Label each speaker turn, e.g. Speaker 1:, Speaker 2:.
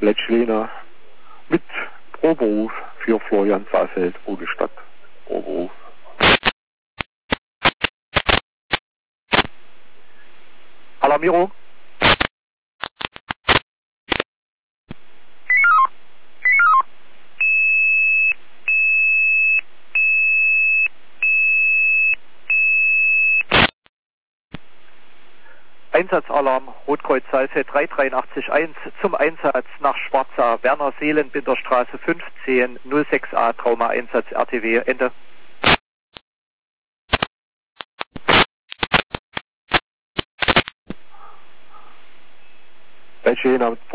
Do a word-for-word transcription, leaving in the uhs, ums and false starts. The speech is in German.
Speaker 1: Letschlehner mit Proberuf für Florian Saalfeld, Ruhestadt. Proberuf. Alarmierung. Einsatzalarm Rotkreuz Saalfeld drei drei acht eins zum Einsatz nach Schwarza, Werner Seelenbinderstraße fünfzehn null sechs A, Trauma-Einsatz R T W, Ende. Welche